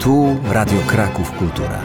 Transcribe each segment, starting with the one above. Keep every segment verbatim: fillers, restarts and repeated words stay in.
Tu Radio Kraków Kultura.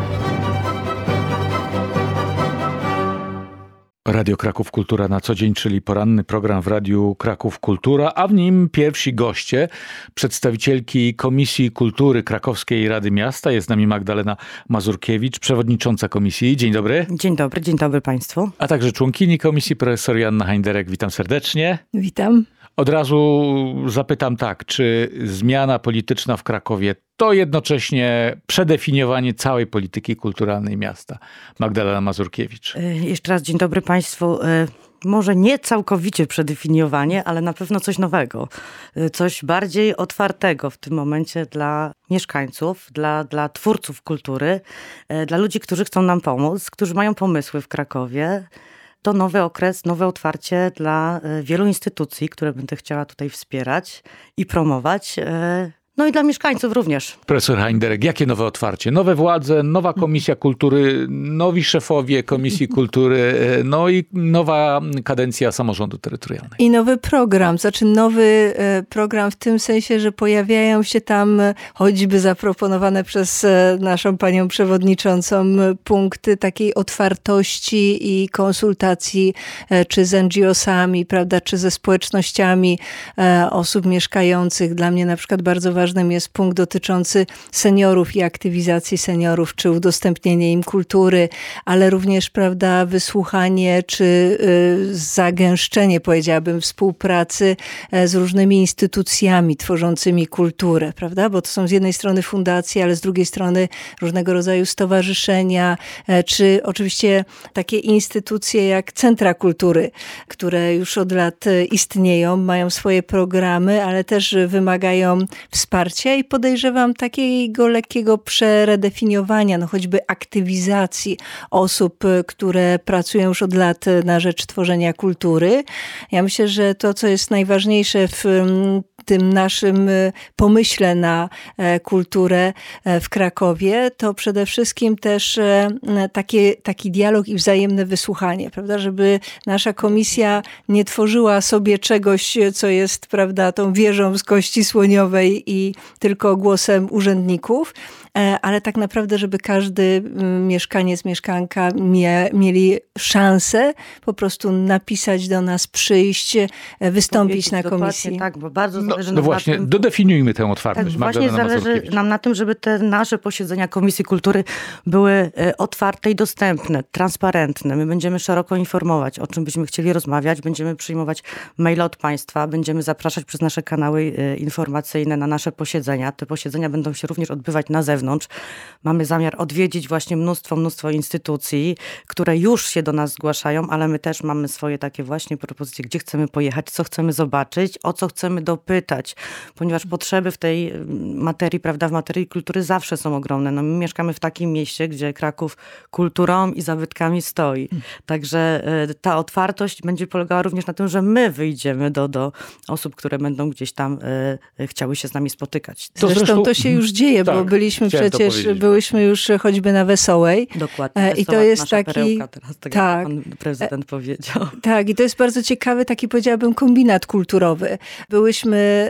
Radio Kraków Kultura na co dzień, czyli poranny program w Radiu Kraków Kultura, a w nim pierwsi goście, przedstawicielki Komisji Kultury Krakowskiej Rady Miasta. Jest z nami Magdalena Mazurkiewicz, przewodnicząca komisji. Dzień dobry. Dzień dobry, dzień dobry Państwu. A także członkini komisji, profesor Joanna Hajnderek. Witam serdecznie. Witam. Od razu zapytam tak, czy zmiana polityczna w Krakowie to jednocześnie przedefiniowanie całej polityki kulturalnej miasta? Magdalena Mazurkiewicz. Jeszcze raz dzień dobry Państwu. Może nie całkowicie przedefiniowanie, ale na pewno coś nowego. Coś bardziej otwartego w tym momencie dla mieszkańców, dla, dla twórców kultury, dla ludzi, którzy chcą nam pomóc, którzy mają pomysły w Krakowie. To nowy okres, nowe otwarcie dla wielu instytucji, które będę chciała tutaj wspierać i promować. No i dla mieszkańców również. Profesor Hajnderek, jakie nowe otwarcie? Nowe władze, nowa Komisja Kultury, nowi szefowie Komisji Kultury, no i nowa kadencja samorządu terytorialnego. I nowy program, znaczy nowy program w tym sensie, że pojawiają się tam choćby zaproponowane przez naszą panią przewodniczącą punkty takiej otwartości i konsultacji czy z en dżi osami, prawda, czy ze społecznościami osób mieszkających. Dla mnie na przykład bardzo ważne Ważnym jest punkt dotyczący seniorów i aktywizacji seniorów, czy udostępnienie im kultury, ale również, prawda, wysłuchanie, czy y, zagęszczenie, powiedziałabym, współpracy z różnymi instytucjami tworzącymi kulturę, prawda, bo to są z jednej strony fundacje, ale z drugiej strony różnego rodzaju stowarzyszenia, czy oczywiście takie instytucje jak centra kultury, które już od lat istnieją, mają swoje programy, ale też wymagają wsparcia i podejrzewam takiego lekkiego przeredefiniowania, no choćby aktywizacji osób, które pracują już od lat na rzecz tworzenia kultury. Ja myślę, że to, co jest najważniejsze w tym naszym pomyśle na kulturę w Krakowie, to przede wszystkim też takie, taki dialog i wzajemne wysłuchanie, prawda, żeby nasza komisja nie tworzyła sobie czegoś, co jest, prawda, tą wieżą z kości słoniowej i tylko głosem urzędników, ale tak naprawdę, żeby każdy mieszkaniec, mieszkanka mie, mieli szansę po prostu napisać do nas, przyjść, wystąpić na komisji. Tak, bo bardzo zależy no, nam no właśnie, na tym. dodefiniujmy tę otwartość. Tak, właśnie zależy nam na tym, żeby te nasze posiedzenia Komisji Kultury były otwarte i dostępne, transparentne. My będziemy szeroko informować, o czym byśmy chcieli rozmawiać, będziemy przyjmować maile od Państwa, będziemy zapraszać przez nasze kanały informacyjne na nasze posiedzenia. Te posiedzenia będą się również odbywać na zewnątrz. Mamy zamiar odwiedzić właśnie mnóstwo, mnóstwo instytucji, które już się do nas zgłaszają, ale my też mamy swoje takie właśnie propozycje, gdzie chcemy pojechać, co chcemy zobaczyć, o co chcemy dopytać, ponieważ potrzeby w tej materii, prawda, w materii kultury zawsze są ogromne. No, my mieszkamy w takim mieście, gdzie Kraków kulturą i zabytkami stoi. Także ta otwartość będzie polegała również na tym, że my wyjdziemy do, do osób, które będą gdzieś tam e, chciały się z nami spotykać. To zresztą, zresztą to się już dzieje, tak, bo byliśmy przecież, byłyśmy już choćby na Wesołej. Dokładnie. Wesoła, I to jest taki... perełka teraz, tak, tak, jak pan prezydent powiedział. Tak, i to jest bardzo ciekawy taki, powiedziałabym, kombinat kulturowy. Byłyśmy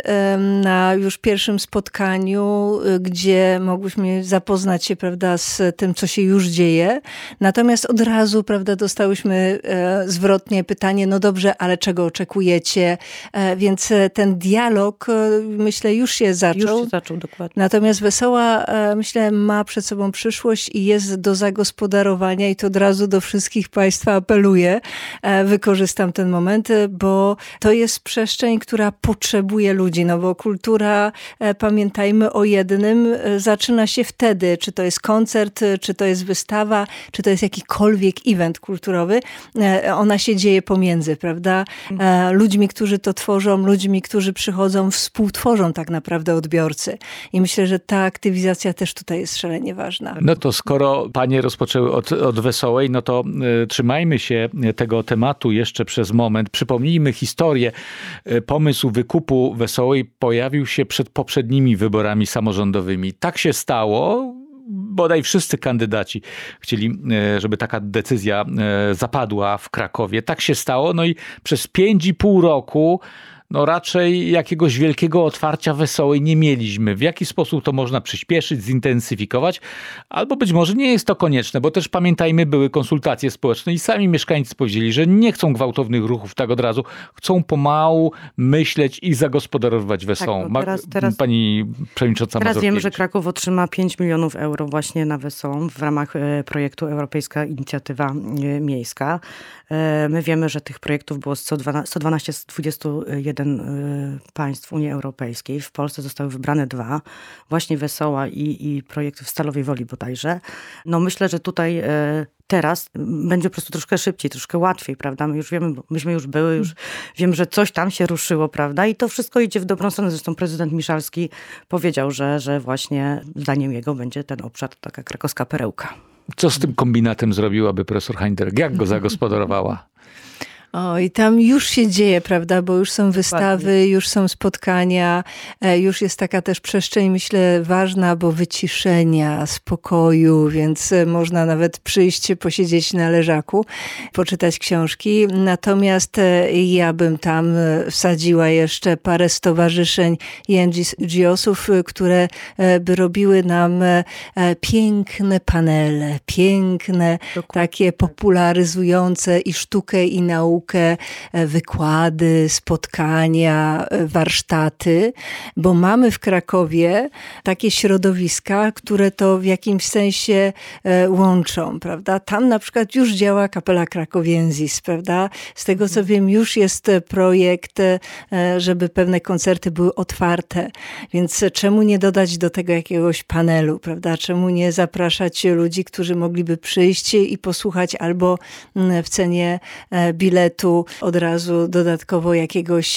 na już pierwszym spotkaniu, gdzie mogłyśmy zapoznać się, prawda, z tym, co się już dzieje. Natomiast od razu, prawda, dostałyśmy zwrotnie pytanie, no dobrze, ale czego oczekujecie? Więc ten dialog, myślę, już się zaczął. Już się zaczął, dokładnie. Natomiast Wesoła, myślę, ma przed sobą przyszłość i jest do zagospodarowania i to od razu do wszystkich Państwa apeluję. Wykorzystam ten moment, bo to jest przestrzeń, która potrzebuje ludzi, no bo kultura, pamiętajmy o jednym, zaczyna się wtedy, czy to jest koncert, czy to jest wystawa, czy to jest jakikolwiek event kulturowy, ona się dzieje pomiędzy, prawda? Ludźmi, którzy to tworzą, ludźmi, którzy przychodzą, współtworzą tak naprawdę odbiorcy. I myślę, że ta aktywizacja też tutaj jest szalenie ważna. No to skoro panie rozpoczęły od, od Wesołej, no to y, trzymajmy się tego tematu jeszcze przez moment. Przypomnijmy historię. Pomysł wykupu Wesołej pojawił się przed poprzednimi wyborami samorządowymi. Tak się stało. Bodaj wszyscy kandydaci chcieli, żeby taka decyzja zapadła w Krakowie. Tak się stało. No i przez pięć i pół roku no raczej jakiegoś wielkiego otwarcia Wesołej nie mieliśmy. W jaki sposób to można przyspieszyć, zintensyfikować? Albo być może nie jest to konieczne, bo też pamiętajmy, były konsultacje społeczne i sami mieszkańcy powiedzieli, że nie chcą gwałtownych ruchów tak od razu, chcą pomału myśleć i zagospodarować Wesołą. Tak, teraz, teraz, Pani przewodnicząca Teraz Mazurkiewicz. wiemy, że Kraków otrzyma pięć milionów euro właśnie na Wesołą w ramach projektu Europejska Inicjatywa Miejska. My wiemy, że tych projektów było sto dwanaście z dwudziestu jeden państw Unii Europejskiej. W Polsce zostały wybrane dwa. Właśnie Wesoła i, i projekt w Stalowej Woli bodajże. No myślę, że tutaj teraz będzie po prostu troszkę szybciej, troszkę łatwiej, prawda? My już wiemy, bo myśmy już były, już wiem, że coś tam się ruszyło, prawda? I to wszystko idzie w dobrą stronę. Zresztą prezydent Miszalski powiedział, że, że właśnie zdaniem jego będzie ten obszar taka krakowska perełka. Co z tym kombinatem zrobiłaby profesor Heinderek? Jak go zagospodarowała? O, i tam już się dzieje, prawda, bo już są wystawy, Ładnie. już są spotkania, już jest taka też przestrzeń, myślę, ważna, bo wyciszenia, spokoju, więc można nawet przyjść, posiedzieć na leżaku, poczytać książki. Natomiast ja bym tam wsadziła jeszcze parę stowarzyszeń i en dżi osów, które by robiły nam piękne panele, piękne, Dokładnie. takie popularyzujące i sztukę, i naukę, wykłady, spotkania, warsztaty, bo mamy w Krakowie takie środowiska, które to w jakimś sensie łączą, prawda? Tam na przykład już działa Kapela Krakowiensis, prawda? Z tego co wiem, już jest projekt, żeby pewne koncerty były otwarte, więc czemu nie dodać do tego jakiegoś panelu, prawda? Czemu nie zapraszać ludzi, którzy mogliby przyjść i posłuchać albo w cenie biletu od razu dodatkowo jakiegoś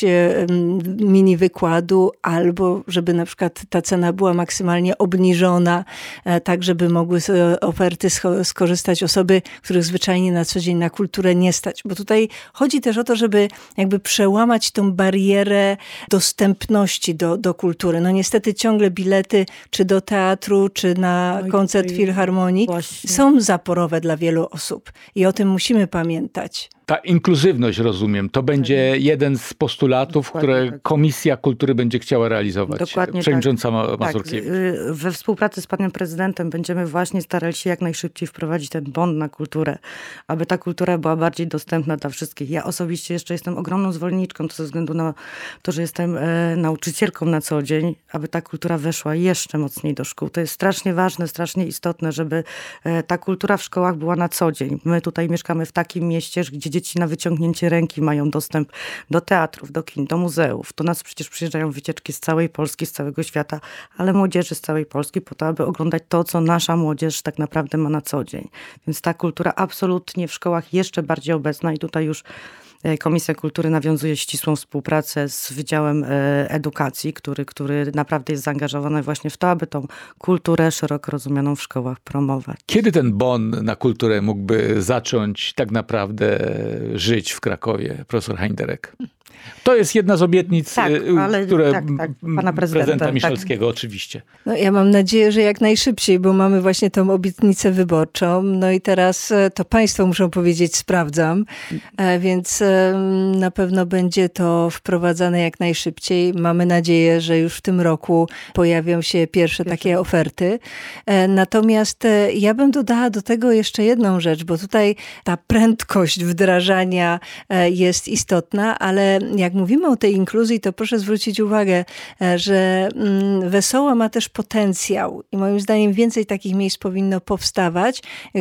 mini wykładu, albo żeby na przykład ta cena była maksymalnie obniżona, tak żeby mogły z oferty skorzystać osoby, których zwyczajnie na co dzień na kulturę nie stać. Bo tutaj chodzi też o to, żeby jakby przełamać tą barierę dostępności do, do kultury. No niestety ciągle bilety czy do teatru, czy na no koncert Filharmonii właśnie. są zaporowe dla wielu osób. I o tym musimy pamiętać. Ta inkluzywność, rozumiem, to będzie jeden z postulatów, Dokładnie które tak. Komisja Kultury będzie chciała realizować. Dokładnie Przewodnicząca tak. Mazurkiewicz. Tak. We współpracy z panem prezydentem będziemy właśnie starali się jak najszybciej wprowadzić ten bon na kulturę, aby ta kultura była bardziej dostępna dla wszystkich. Ja osobiście jeszcze jestem ogromną zwolenniczką, to ze względu na to, że jestem e, nauczycielką na co dzień, aby ta kultura weszła jeszcze mocniej do szkół. To jest strasznie ważne, strasznie istotne, żeby e, ta kultura w szkołach była na co dzień. My tutaj mieszkamy w takim mieście, gdzie dzieci na wyciągnięcie ręki mają dostęp do teatrów, do kin, do muzeów. Do nas przecież przyjeżdżają wycieczki z całej Polski, z całego świata, ale młodzieży z całej Polski po to, aby oglądać to, co nasza młodzież tak naprawdę ma na co dzień. Więc ta kultura absolutnie w szkołach jeszcze bardziej obecna i tutaj już Komisja Kultury nawiązuje ścisłą współpracę z Wydziałem Edukacji, który, który naprawdę jest zaangażowany właśnie w to, aby tą kulturę szeroko rozumianą w szkołach promować. Kiedy ten bon na kulturę mógłby zacząć tak naprawdę żyć w Krakowie, profesor Heinderek? To jest jedna z obietnic, tak, ale, które tak, tak, pana prezydenta, prezydenta Miszalskiego tak. oczywiście. No, ja mam nadzieję, że jak najszybciej, bo mamy właśnie tą obietnicę wyborczą. No i teraz to państwo muszą powiedzieć sprawdzam, więc na pewno będzie to wprowadzane jak najszybciej. Mamy nadzieję, że już w tym roku pojawią się pierwsze takie oferty. Natomiast ja bym dodała do tego jeszcze jedną rzecz, bo tutaj ta prędkość wdrażania jest istotna, ale jak mówimy o tej inkluzji, to proszę zwrócić uwagę, że Wesoła ma też potencjał i moim zdaniem więcej takich miejsc powinno powstawać,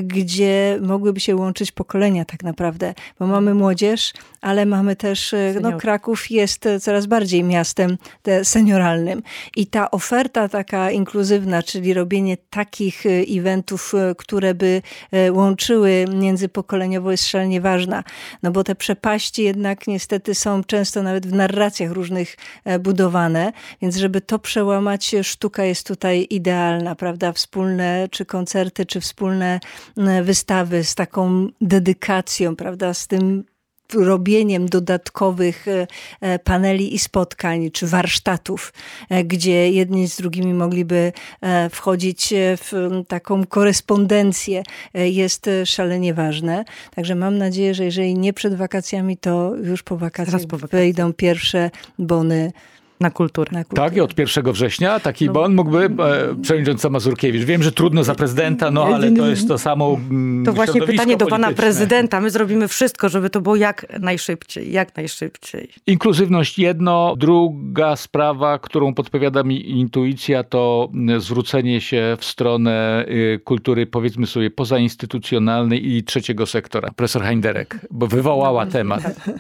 gdzie mogłyby się łączyć pokolenia tak naprawdę, bo mamy młodzież, ale mamy też, no Kraków jest coraz bardziej miastem senioralnym i ta oferta taka inkluzywna, czyli robienie takich eventów, które by łączyły międzypokoleniowo jest szalenie ważna, no bo te przepaści jednak niestety są często nawet w narracjach różnych budowane, więc żeby to przełamać, sztuka jest tutaj idealna, prawda? Wspólne czy koncerty, czy wspólne wystawy z taką dedykacją, prawda? Z tym robieniem dodatkowych paneli i spotkań, czy warsztatów, gdzie jedni z drugimi mogliby wchodzić w taką korespondencję, jest szalenie ważne. Także mam nadzieję, że jeżeli nie przed wakacjami, to już po wakacjach po wejdą pierwsze bony Na kulturę. na kulturę. Tak, i od pierwszego września taki No. bon mógłby e, przewodnicząca Mazurkiewicz. Wiem, że trudno za prezydenta, no ale to jest to samo mm, To właśnie środowisko pytanie do pana polityczne. prezydenta. My zrobimy wszystko, żeby to było jak najszybciej, jak najszybciej. Inkluzywność jedno, druga sprawa, którą podpowiada mi intuicja, to zwrócenie się w stronę y, kultury, powiedzmy sobie, pozainstytucjonalnej i trzeciego sektora. Profesor Hajnderek, bo wywołała temat.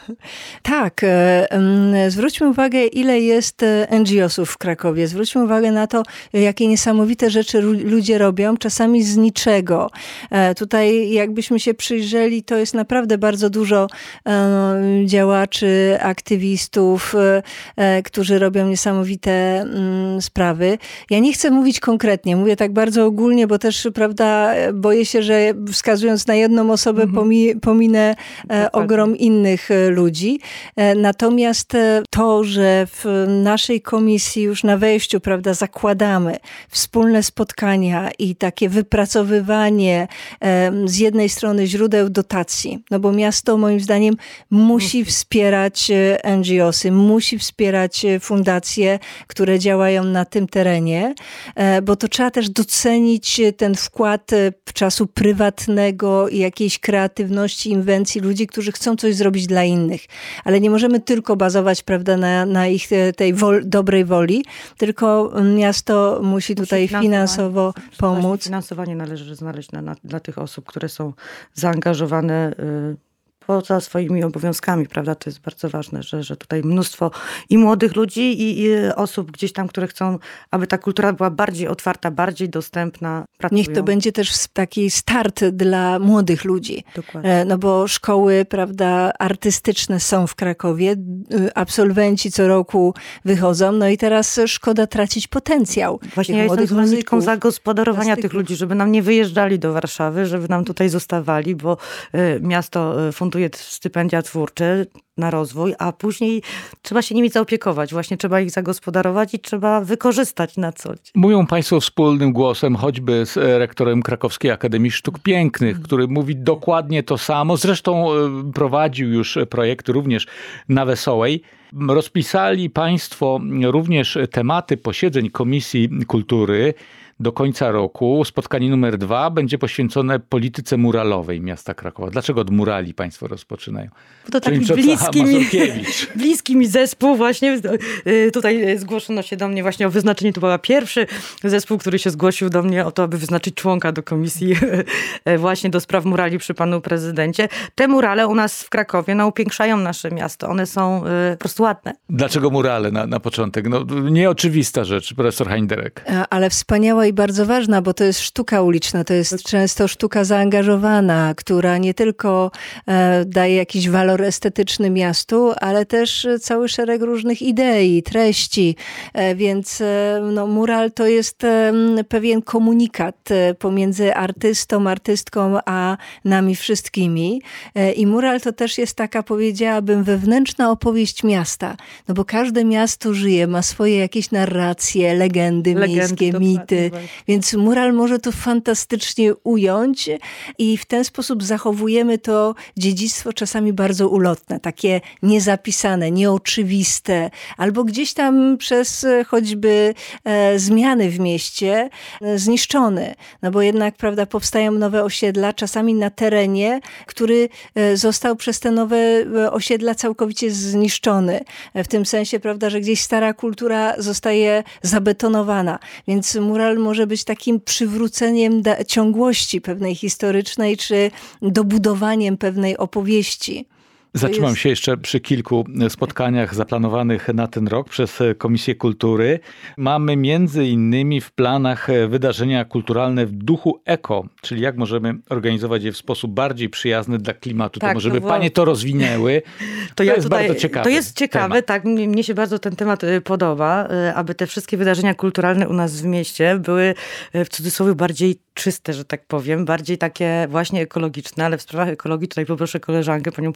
Tak, e, em, zwróćmy uwagę, ile jest en dżi osów w Krakowie. Zwróćmy uwagę na to, jakie niesamowite rzeczy ru- ludzie robią, czasami z niczego. E, Tutaj jakbyśmy się przyjrzeli, to jest naprawdę bardzo dużo e, działaczy, aktywistów, e, e, którzy robią niesamowite mm, sprawy. Ja nie chcę mówić konkretnie, mówię tak bardzo ogólnie, bo też, prawda, boję się, że wskazując na jedną osobę pomi- pominę e, ogrom innych e, ludzi. E, Natomiast e, to, że w naszej komisji już na wejściu, prawda, zakładamy wspólne spotkania i takie wypracowywanie e, z jednej strony źródeł dotacji, no bo miasto moim zdaniem musi wspierać e, en dżi osy, musi wspierać e, fundacje, które działają na tym terenie, e, bo to trzeba też docenić e, ten wkład e, czasu prywatnego i jakiejś kreatywności, inwencji ludzi, którzy chcą coś zrobić dla innych. Ale nie możemy tylko bazować, prawda, na, na ich e, tej wol, dobrej woli, tylko miasto musi tutaj Musi finansowo pomóc. Finansowanie należy znaleźć na, na, dla tych osób, które są zaangażowane y, poza swoimi obowiązkami, prawda? To jest bardzo ważne, że, że tutaj mnóstwo i młodych ludzi, i, i osób gdzieś tam, które chcą, aby ta kultura była bardziej otwarta, bardziej dostępna. Pracują. Niech to będzie też taki start dla młodych ludzi. Dokładnie. No bo szkoły, prawda, artystyczne są w Krakowie, absolwenci co roku wychodzą, no i teraz szkoda tracić potencjał. Właśnie tych ja jestem młodych zwolenniczką muzyków, zagospodarowania plastyków. tych ludzi, żeby nam nie wyjeżdżali do Warszawy, żeby nam tutaj zostawali, bo y, miasto y, funduje stypendia twórcze na rozwój, a później trzeba się nimi zaopiekować. Właśnie trzeba ich zagospodarować i trzeba wykorzystać na co dzień. Mówią państwo wspólnym głosem, choćby z rektorem Krakowskiej Akademii Sztuk Pięknych, który mówi dokładnie to samo. Zresztą e, prowadził już projekt również na Wesołej. Rozpisali państwo również tematy posiedzeń Komisji Kultury do końca roku. Spotkanie numer dwa będzie poświęcone polityce muralowej miasta Krakowa. Dlaczego od murali państwo rozpoczynają? Bo to taki Przewodnicząca bliski mi, Mazurkiewicz. bliski mi zespół właśnie. y, Tutaj zgłoszono się do mnie właśnie o wyznaczenie. To był pierwszy zespół, który się zgłosił do mnie o to, aby wyznaczyć członka do komisji właśnie do spraw murali przy panu prezydencie. Te murale u nas w Krakowie no, upiększają nasze miasto. One są y, po prostu ładne. Dlaczego murale na, na początek? No, nieoczywista rzecz, profesor Hajnderek. Ale wspaniała i bardzo ważna, bo to jest sztuka uliczna, to jest często sztuka zaangażowana, która nie tylko e, daje jakiś walor estetyczny miastu, ale też cały szereg różnych idei, treści, e, więc e, no, mural to jest e, pewien komunikat e, pomiędzy artystą, artystką, a nami wszystkimi. E, I mural to też jest taka, powiedziałabym, wewnętrzna opowieść miasta, no bo każde miasto żyje, ma swoje jakieś narracje, legendy, Legendy, miejskie, dokładnie, mity. właśnie. Więc mural może to fantastycznie ująć i w ten sposób zachowujemy to dziedzictwo czasami bardzo ulotne, takie niezapisane, nieoczywiste, albo gdzieś tam przez choćby e, zmiany w mieście e, zniszczone. No bo jednak, prawda, powstają nowe osiedla, czasami na terenie, który e, został przez te nowe e, osiedla całkowicie zniszczony. E, w tym sensie, prawda, że gdzieś stara kultura zostaje zabetonowana. Więc mural może być takim przywróceniem da- ciągłości pewnej historycznej, czy dobudowaniem pewnej opowieści. Zatrzymam jest- się jeszcze przy kilku spotkaniach zaplanowanych na ten rok przez Komisję Kultury. Mamy między innymi w planach wydarzenia kulturalne w duchu eko, czyli jak możemy organizować je w sposób bardziej przyjazny dla klimatu. Tak, to może by no bo- panie to rozwinęły. To, ja jest tutaj, bardzo ciekawe. To jest ciekawe, temat. tak. Mnie, mnie się bardzo ten temat y, podoba, y, aby te wszystkie wydarzenia kulturalne u nas w mieście były y, w cudzysłowie bardziej czyste, że tak powiem, bardziej takie właśnie ekologiczne, ale w sprawach ekologii tutaj poproszę koleżankę, panią profesor,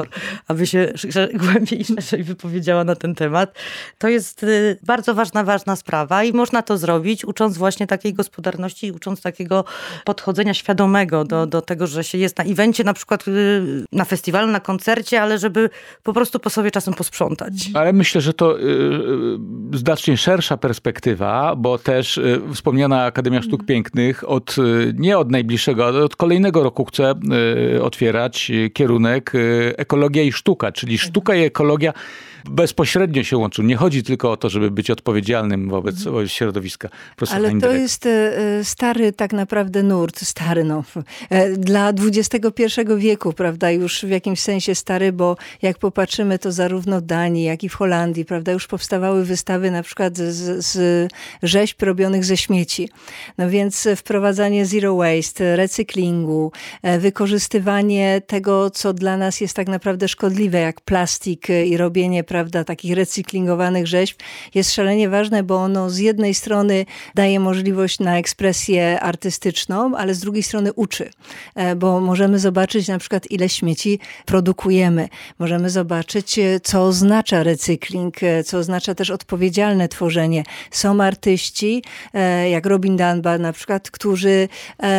profesor, aby się głębiej i szerzej wypowiedziała na ten temat. To jest bardzo ważna, ważna sprawa i można to zrobić, ucząc właśnie takiej gospodarności i ucząc takiego podchodzenia świadomego do, do tego, że się jest na evencie, na przykład na festiwalu, na koncercie, ale żeby po prostu po sobie czasem posprzątać. Ale myślę, że to y, znacznie szersza perspektywa, bo też y, wspomniana Akademia Sztuk Pięknych od, y, nie od najbliższego, ale od kolejnego roku chce y, otwierać kierunek y, ekologia i sztuka, czyli sztuka i ekologia bezpośrednio się łączą. Nie chodzi tylko o to, żeby być odpowiedzialnym wobec, wobec środowiska. Profesor Ale Heinderek. to jest stary tak naprawdę nurt, stary no, dla dwudziestego pierwszego wieku, prawda, już w jakimś sensie stary, bo jak popatrzymy, to zarówno w Danii, jak i w Holandii, prawda, już powstawały wystawy na przykład z, z rzeźb robionych ze śmieci. No więc wprowadzanie zero waste, recyklingu, wykorzystywanie tego, co dla nas jest tak naprawdę szkodliwe, jak plastik i robienie, prawda, takich recyklingowanych rzeźb jest szalenie ważne, bo ono z jednej strony daje możliwość na ekspresję artystyczną, ale z drugiej strony uczy, bo możemy zobaczyć na przykład ile śmieci produkujemy. Możemy zobaczyć, co oznacza recykling, co oznacza też odpowiedzialne tworzenie. Są artyści, jak Robin Dunbar na przykład, którzy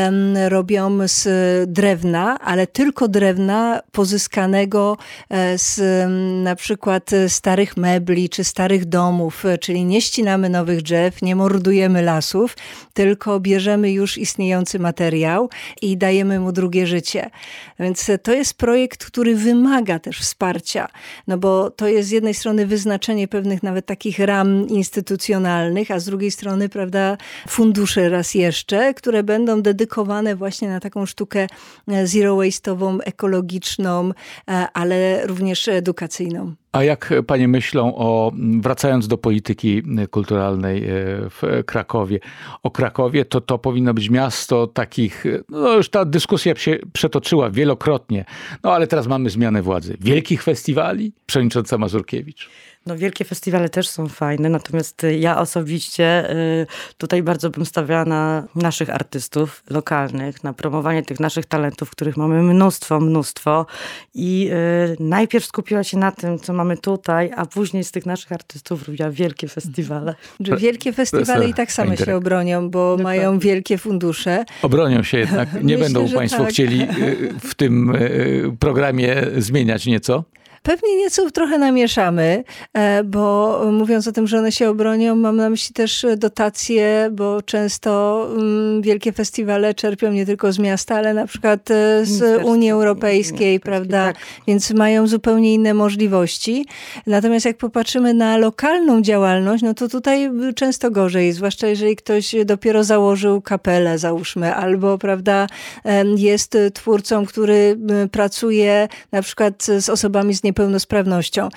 robią z drewna, ale tylko drewna pozyskanego z na przykład starych mebli czy starych domów, czyli nie ścinamy nowych drzew, nie mordujemy lasów, tylko bierzemy już istniejący materiał i dajemy mu drugie życie. Więc to jest projekt, który wymaga też wsparcia, no bo to jest z jednej strony wyznaczenie pewnych nawet takich ram instytucjonalnych, a z drugiej strony, prawda, fundusze raz jeszcze, które będą dedykowane właśnie na taką sztukę zero waste'ową, ekologiczną, ale również edukacyjną. A jak panie myślą o, wracając do polityki kulturalnej w Krakowie, o Krakowie, to to powinno być miasto takich, no już ta dyskusja się przetoczyła wielokrotnie, no ale teraz mamy zmianę władzy. Wielkich festiwali? Przewodnicząca Mazurkiewicz. No wielkie festiwale też są fajne, natomiast ja osobiście tutaj bardzo bym stawiała na naszych artystów lokalnych, na promowanie tych naszych talentów, których mamy mnóstwo, mnóstwo i najpierw skupiła się na tym, co mamy tutaj, a później z tych naszych artystów robiła wielkie festiwale. Wielkie festiwale i tak same się obronią, bo Dokładnie. mają wielkie fundusze. Obronią się jednak. Nie Myślę, będą państwo tak. chcieli w tym programie zmieniać nieco? Pewnie nieco trochę namieszamy, bo mówiąc o tym, że one się obronią, mam na myśli też dotacje, bo często wielkie festiwale czerpią nie tylko z miasta, ale na przykład z Unii Europejskiej, prawda? Tak. Więc mają zupełnie inne możliwości. Natomiast jak popatrzymy na lokalną działalność, no to tutaj często gorzej, zwłaszcza jeżeli ktoś dopiero założył kapelę, załóżmy, albo, prawda, jest twórcą, który pracuje na przykład z osobami z niepełnosprawnością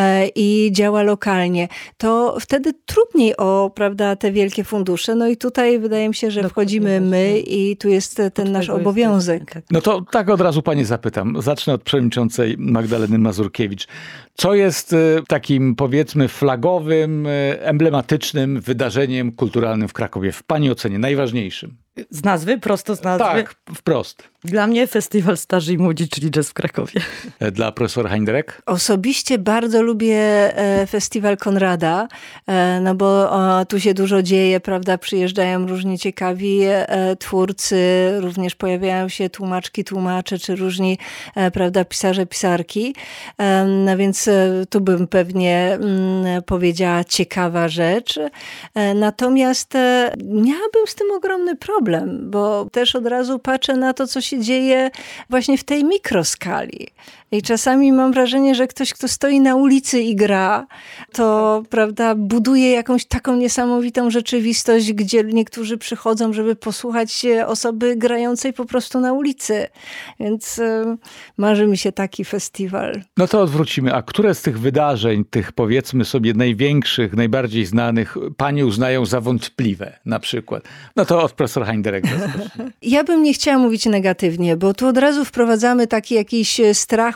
i działa lokalnie, to wtedy trudniej o, prawda, te wielkie fundusze. No i tutaj wydaje mi się, że wchodzimy my i tu jest ten nasz obowiązek. No to tak od razu pani zapytam. Zacznę od przewodniczącej Magdaleny Mazurkiewicz. Co jest takim, powiedzmy, flagowym, emblematycznym wydarzeniem kulturalnym w Krakowie? W pani ocenie najważniejszym? Z nazwy? Prosto z nazwy? Tak, wprost. Dla mnie Festiwal Starzy i Młodzi, czyli jazz w Krakowie. Dla profesora Heinderek? Osobiście bardzo lubię Festiwal Konrada, no bo tu się dużo dzieje, prawda, przyjeżdżają różni ciekawi twórcy, również pojawiają się tłumaczki, tłumacze, czy różni, prawda, pisarze, pisarki. No więc tu bym pewnie powiedziała ciekawa rzecz. Natomiast miałabym z tym ogromny problem, bo też od razu patrzę na to, co się dzieje właśnie w tej mikroskali. I czasami mam wrażenie, że ktoś, kto stoi na ulicy i gra, to, prawda, buduje jakąś taką niesamowitą rzeczywistość, gdzie niektórzy przychodzą, żeby posłuchać osoby grającej po prostu na ulicy. Więc y, marzy mi się taki festiwal. No to odwrócimy. A które z tych wydarzeń, tych powiedzmy sobie największych, najbardziej znanych, pani uznają za wątpliwe na przykład? No to od profesora Heinderek. Ja bym nie chciała mówić negatywnie, bo tu od razu wprowadzamy taki jakiś strach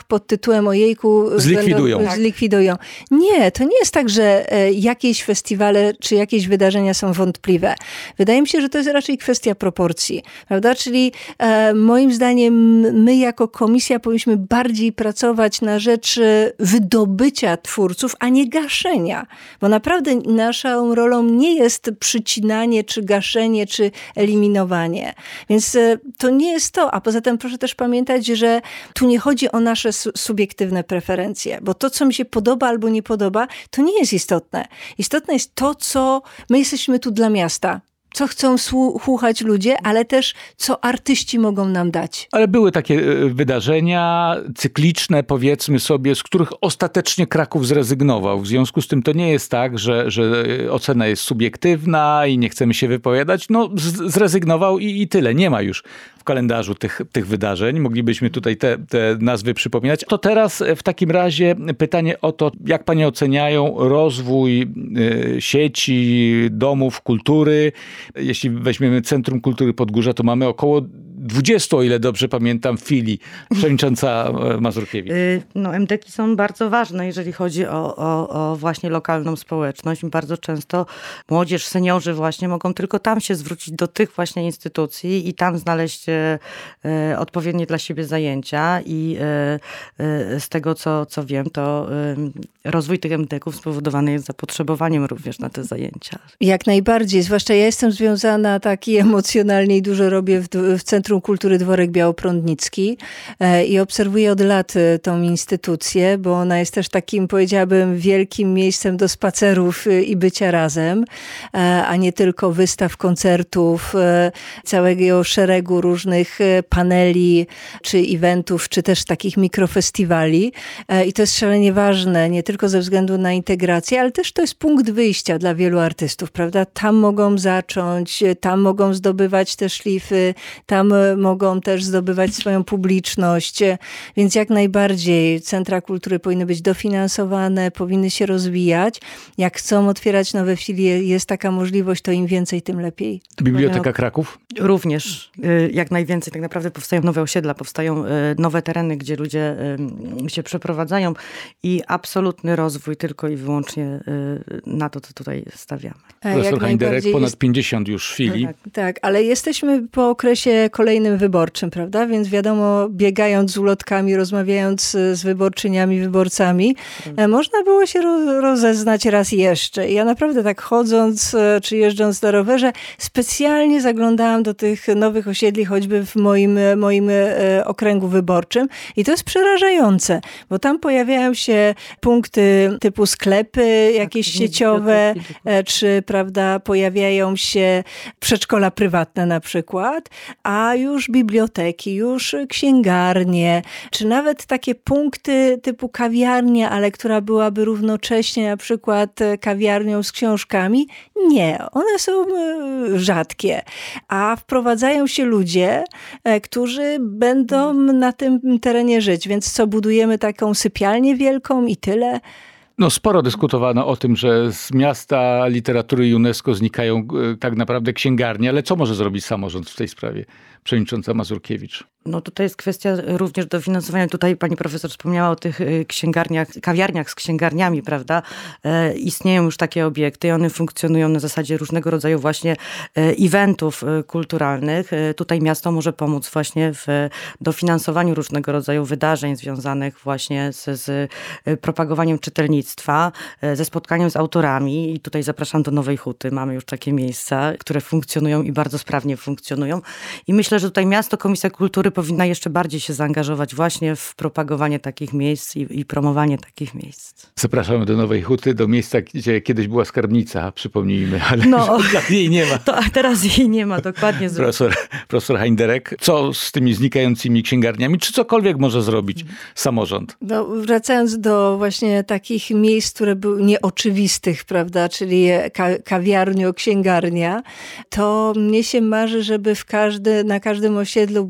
pod tytułem ojejku zlikwidują. Będą, zlikwidują. Nie, to nie jest tak, że jakieś festiwale czy jakieś wydarzenia są wątpliwe. Wydaje mi się, że to jest raczej kwestia proporcji, prawda? Czyli e, moim zdaniem my jako komisja powinniśmy bardziej pracować na rzecz wydobycia twórców, a nie gaszenia. Bo naprawdę naszą rolą nie jest przycinanie, czy gaszenie, czy eliminowanie. Więc e, to nie jest to. A poza tym proszę też pamiętać, że tu nie chodzi o nasze su- subiektywne preferencje, bo to, co mi się podoba albo nie podoba, to nie jest istotne. Istotne jest to, co my jesteśmy tu dla miasta. Co chcą słuchać ludzie, ale też co artyści mogą nam dać. Ale były takie wydarzenia cykliczne, powiedzmy sobie, z których ostatecznie Kraków zrezygnował. W związku z tym to nie jest tak, że, że ocena jest subiektywna i nie chcemy się wypowiadać. No zrezygnował i, i tyle. Nie ma już w kalendarzu tych, tych wydarzeń. Moglibyśmy tutaj te, te nazwy przypominać. To teraz w takim razie pytanie o to, jak panie oceniają rozwój y, sieci, domów kultury. Jeśli weźmiemy Centrum Kultury Podgórza, to mamy około dwudziestu, o ile dobrze pamiętam, filii. Przewodnicząca Mazurkiewicz. No, em deki są bardzo ważne, jeżeli chodzi o, o, o właśnie lokalną społeczność. Bardzo często młodzież, seniorzy właśnie mogą tylko tam się zwrócić do tych właśnie instytucji i tam znaleźć e, e, odpowiednie dla siebie zajęcia. I e, e, z tego, co, co wiem, to e, rozwój tych em deków spowodowany jest zapotrzebowaniem również na te zajęcia. Jak najbardziej, zwłaszcza ja jestem związana tak i emocjonalnie i dużo robię w, w Centrum Kultury Dworek Białoprądnicki e, i obserwuję od lat tą instytucję, bo ona jest też takim, powiedziałabym, wielkim miejscem do spacerów i bycia razem, e, a nie tylko wystaw, koncertów, e, całego szeregu różnych paneli, czy eventów, czy też takich mikrofestiwali. E, I to jest szalenie ważne, nie tylko ze względu na integrację, ale też to jest punkt wyjścia dla wielu artystów, prawda? Tam mogą zacząć, tam mogą zdobywać te szlify, tam mogą też zdobywać swoją publiczność, więc jak najbardziej centra kultury powinny być dofinansowane, powinny się rozwijać. Jak chcą otwierać nowe filie, jest taka możliwość, to im więcej, tym lepiej. Biblioteka Kraków? Również. Jak najwięcej. Tak naprawdę powstają nowe osiedla, powstają nowe tereny, gdzie ludzie się przeprowadzają i absolutny rozwój tylko i wyłącznie na to, co tutaj stawiamy. Profesor Hajnderek, ponad jest... pięćdziesiąt już filii. Tak, tak, ale jesteśmy po okresie kolejnym wyborczym, prawda? Więc wiadomo, biegając z ulotkami, rozmawiając z wyborczyniami, wyborcami, hmm. można było się rozeznać raz jeszcze. I ja naprawdę tak chodząc, czy jeżdżąc na rowerze, specjalnie zaglądałam do tych nowych osiedli, choćby w moim, moim okręgu wyborczym. I to jest przerażające, bo tam pojawiają się punkty typu sklepy, jakieś sieciowe, czy prawda, pojawiają się przedszkola prywatne na przykład, a już biblioteki, już księgarnie, czy nawet takie punkty typu kawiarnia, ale która byłaby równocześnie na przykład kawiarnią z książkami. Nie, one są rzadkie, a wprowadzają się ludzie, którzy będą na tym terenie żyć, więc co, budujemy taką sypialnię wielką i tyle? No sporo dyskutowano o tym, że z miasta literatury UNESCO znikają tak naprawdę księgarnie, ale co może zrobić samorząd w tej sprawie? Przewodnicząca Mazurkiewicz. No tutaj jest kwestia również dofinansowania. Tutaj pani profesor wspomniała o tych księgarniach, kawiarniach z księgarniami, prawda? E, istnieją już takie obiekty i one funkcjonują na zasadzie różnego rodzaju właśnie eventów kulturalnych. E, tutaj miasto może pomóc właśnie w dofinansowaniu różnego rodzaju wydarzeń związanych właśnie z, z propagowaniem czytelnictwa, e, ze spotkaniem z autorami. I tutaj zapraszam do Nowej Huty. Mamy już takie miejsca, które funkcjonują i bardzo sprawnie funkcjonują. I myślę, że tutaj miasto, Komisja Kultury powinna jeszcze bardziej się zaangażować właśnie w propagowanie takich miejsc i, i promowanie takich miejsc. Zapraszamy do Nowej Huty, do miejsca, gdzie kiedyś była skarbnica, przypomnijmy, ale no, jej nie ma. To, a teraz jej nie ma, dokładnie. Profesor, profesor Hajnderek, co z tymi znikającymi księgarniami? Czy cokolwiek może zrobić samorząd? No, wracając do właśnie takich miejsc, które były nieoczywistych, prawda, czyli ka- kawiarnio, księgarnia, to mnie się marzy, żeby w każdy, na każdym osiedlu był z jednej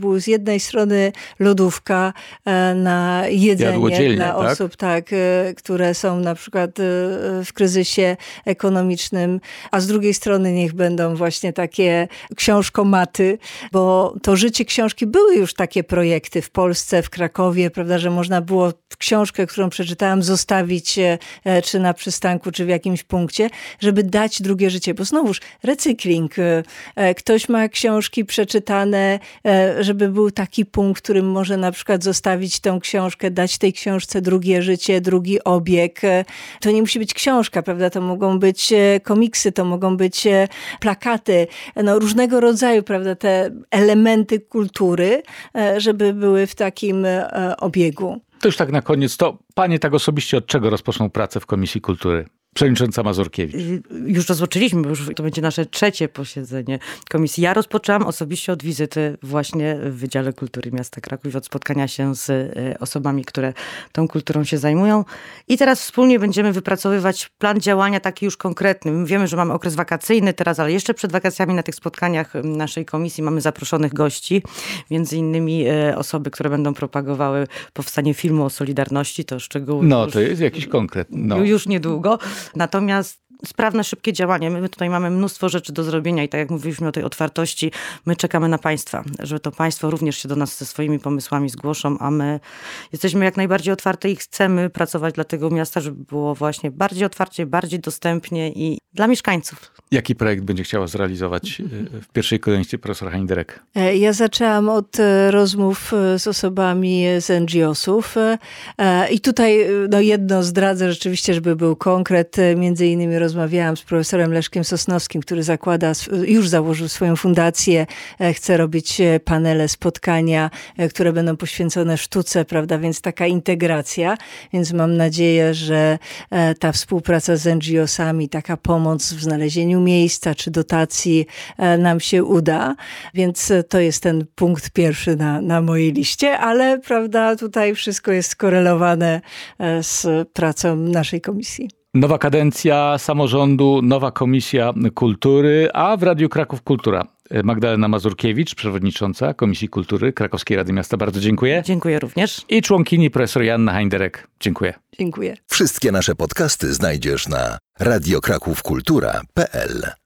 jednej strony lodówka na jedzenie dla tak? osób, tak, które są na przykład w kryzysie ekonomicznym, a z drugiej strony niech będą właśnie takie książkomaty, bo to życie książki, były już takie projekty w Polsce, w Krakowie, prawda, że można było książkę, którą przeczytałam, zostawić czy na przystanku, czy w jakimś punkcie, żeby dać drugie życie, bo znowuż recykling. Ktoś ma książki przeczytane, żeby był taki punkt, w którym może na przykład zostawić tą książkę, dać tej książce drugie życie, drugi obieg. To nie musi być książka, prawda? To mogą być komiksy, to mogą być plakaty, no różnego rodzaju, prawda, te elementy kultury, żeby były w takim obiegu. To już tak na koniec, to panie tak osobiście od czego rozpoczną pracę w Komisji Kultury? Przewodnicząca Mazurkiewicz. Już rozpoczęliśmy, bo już to będzie nasze trzecie posiedzenie komisji. Ja rozpoczęłam osobiście od wizyty właśnie w Wydziale Kultury Miasta Kraków, od spotkania się z osobami, które tą kulturą się zajmują. I teraz wspólnie będziemy wypracowywać plan działania taki już konkretny. My wiemy, że mamy okres wakacyjny teraz, ale jeszcze przed wakacjami na tych spotkaniach naszej komisji mamy zaproszonych gości. Między innymi osoby, które będą propagowały powstanie filmu o Solidarności. To szczegóły. No, już, to jest jakiś konkret. No. Już niedługo. Natomiast sprawne, szybkie działanie. My tutaj mamy mnóstwo rzeczy do zrobienia i tak jak mówiliśmy o tej otwartości, my czekamy na państwa, że to państwo również się do nas ze swoimi pomysłami zgłoszą, a my jesteśmy jak najbardziej otwarte i chcemy pracować dla tego miasta, żeby było właśnie bardziej otwarcie, bardziej dostępnie i dla mieszkańców. Jaki projekt będzie chciała zrealizować w pierwszej kolejności profesor Hajnderek? Ja zaczęłam od rozmów z osobami z en dżi osów i tutaj no jedno zdradzę rzeczywiście, żeby był konkret. Między innymi rozmawiałam z profesorem Leszkiem Sosnowskim, który zakłada, już założył swoją fundację, chce robić panele, spotkania, które będą poświęcone sztuce, prawda, więc taka integracja. Więc mam nadzieję, że ta współpraca z en dżi osami, taka pomoc w znalezieniu miejsca czy dotacji nam się uda. Więc to jest ten punkt pierwszy na, na mojej liście, ale prawda, tutaj wszystko jest skorelowane z pracą naszej komisji. Nowa kadencja samorządu, nowa Komisja Kultury, a w Radiu Kraków Kultura. Magdalena Mazurkiewicz, przewodnicząca Komisji Kultury Krakowskiej Rady Miasta. Bardzo dziękuję. Dziękuję również. I członkini profesor Joanna Hajnderek. Dziękuję. Dziękuję. Wszystkie nasze podcasty znajdziesz na radio kraków kultura kropka p l.